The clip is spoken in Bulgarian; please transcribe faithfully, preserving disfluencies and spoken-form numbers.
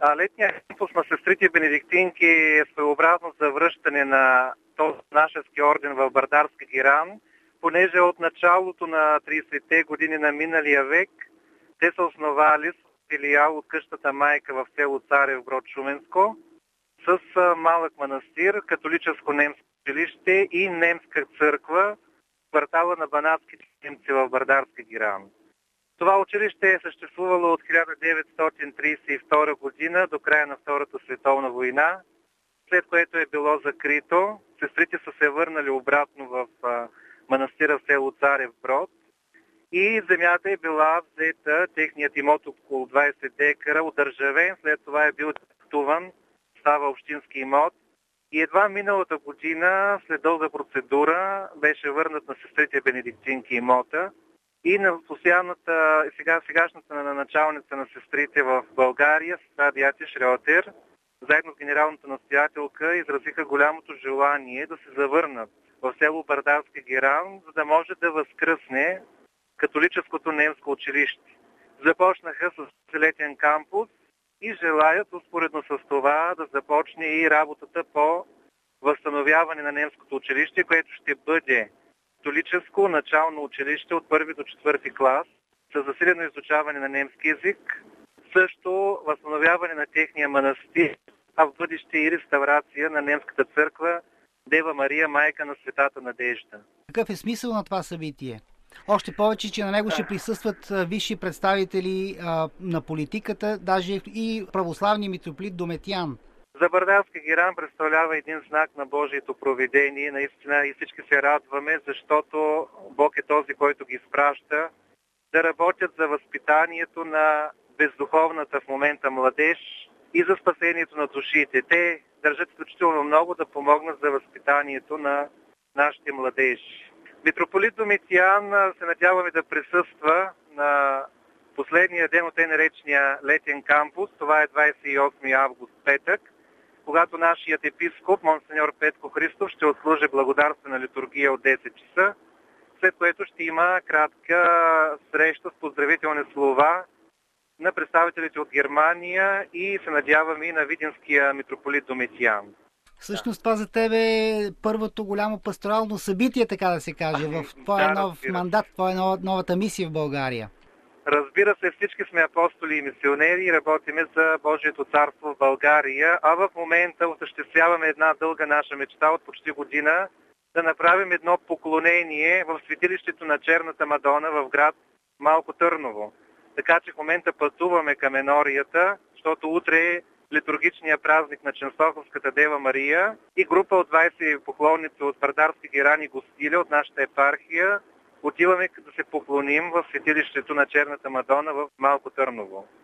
А летният кампус на сестрите бенедиктинки е своеобразно завръщане на този нашески орден в Бърдарски геран, понеже от началото на тридесетте години на миналия век те са основали филиал от къщата майка в село Царев, град Шуменско, с малък манастир, католическо немско училище и немска църква в квартала на банатските немци в Бърдарски геран. Това училище е съществувало от хиляда деветстотин тридесет и втора година до края на Втората световна война, след което е било закрито. Сестрите са се върнали обратно в манастира в село Царев Брод и земята е била взета, техният имот около двадесет декара, удържавен, след това е бил дефектуван, става общински имот и едва миналата година, след дълга процедура, беше върнат на сестрите бенедиктинки имота и на постоянната, сега, сегашната на началница на сестрите в България, сестра Бяти Шрьотер, заедно с генералната настоятелка, изразиха голямото желание да се завърнат в село Бърдарски геран, за да може да възкръсне католическото немско училище. Започнаха с летен кампус и желаят успоредно с това да започне и работата по възстановяване на немското училище, което ще бъде католическо начално училище от първи до четвърти клас с засилено изучаване на немски език, също възстановяване на техния манастир, а в бъдеще и реставрация на немската църква Дева Мария, майка на Светата Надежда. Какъв е смисъл на това събитие? Още повече, че на него ще присъстват висши представители а, на политиката, даже и православния митрополит Дометян. За Бърдарски геран представлява един знак на Божието провидение. Наистина и всички се радваме, защото Бог е този, който ги изпраща да работят за възпитанието на бездуховната в момента младеж и за спасението на душите. Те държат изключително много да помогнат за възпитанието на нашите младежи. Митрополит Дометян се надяваме да присъства на последния ден от тъй наречения летен кампус. Това е двадесет и осми август, петък, когато нашият епископ, монсеньор Петко Христов, ще отслужи благодарствена литургия от десет часа, след което ще има кратка среща с поздравителни слова на представителите от Германия и се надяваме и на видинския митрополит Дометян. Всъщност това за тебе е първото голямо пасторално събитие, така да се каже, в твоя да, нов мандат, твоя нова, новата мисия в България. Разбира се, всички сме апостоли и мисионери и работиме за Божието царство в България, а в момента осъществяваме една дълга наша мечта от почти година да направим едно поклонение в светилището на Черната Мадона в град Малко Търново. Така че в момента пътуваме към Енорията, защото утре е литургичния празник на Ченстоховската Дева Мария и група от двадесет поклонници от Бърдарски геран и гостили от нашата епархия отиваме да се поклоним в светилището на Черната Мадона в Малко Търново.